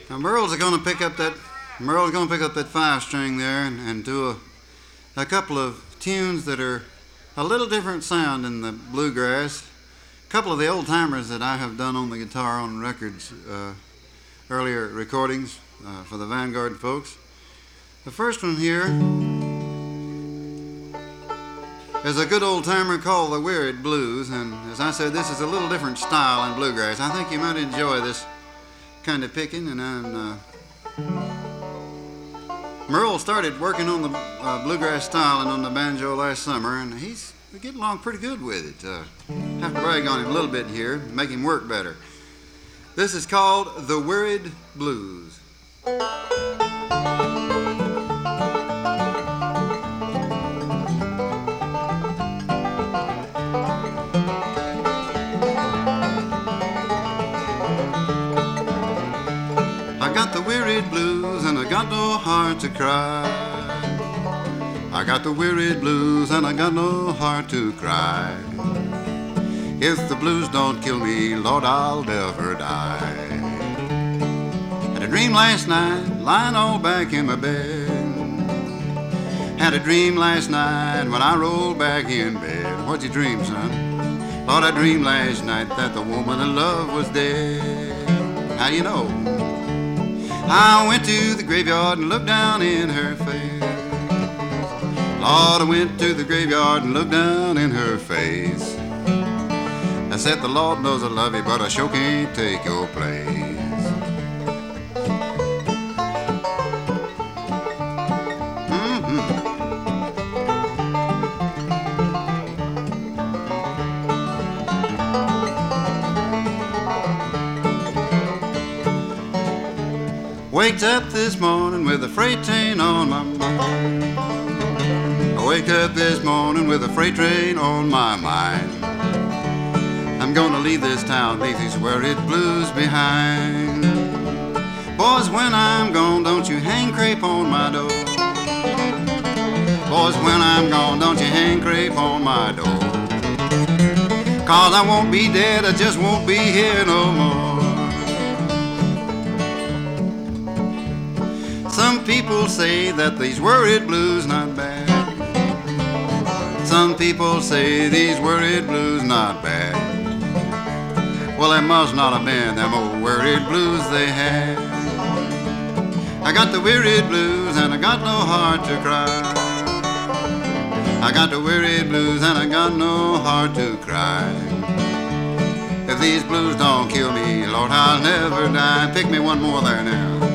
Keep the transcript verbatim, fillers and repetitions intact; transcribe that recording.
Now Merle's going to pick up that Merle's going to pick up that five string there and, and do a, a couple of tunes that are a little different sound in the bluegrass. A couple of the old timers that I have done on the guitar on records, uh, earlier recordings uh, for the Vanguard folks. The first one here is a good old timer called the Weird Blues, and as I said, this is a little different style in bluegrass. I think you might enjoy this kind of picking, and I'm, uh, Merle started working on the uh, bluegrass style and on the banjo last summer, and he's getting along pretty good with it. Uh, have to brag on him a little bit here, make him work better. This is called the Weird Blues. I got the wearied blues and I got no heart to cry. I got the wearied blues and I got no heart to cry. If the blues don't kill me, Lord, I'll never die. Had a dream last night, lying all back in my bed. Had a dream last night when I rolled back in bed. What'd you dream, son? Lord, I dreamed last night that the woman I loved was dead. How do you know? I went to the graveyard and looked down in her face. Lord, I went to the graveyard and looked down in her face. I said, the Lord knows I love you, but I sure can't take your place. Mm-hmm. Waked up this morning with a freight train on my mind. I waked up this morning with a freight train on my mind. I'm gonna leave this town, leave these worried blues behind. Boys, when I'm gone, don't you hang crepe on my door. Boys, when I'm gone, don't you hang crepe on my door. Cause I won't be dead, I just won't be here no more. Some people say that these worried blues not bad. Some people say these worried blues not bad. Well, they must not have been them old worried blues they had. I got the wearied blues and I got no heart to cry. I got the wearied blues and I got no heart to cry. If these blues don't kill me, Lord, I'll never die. Pick me one more there now.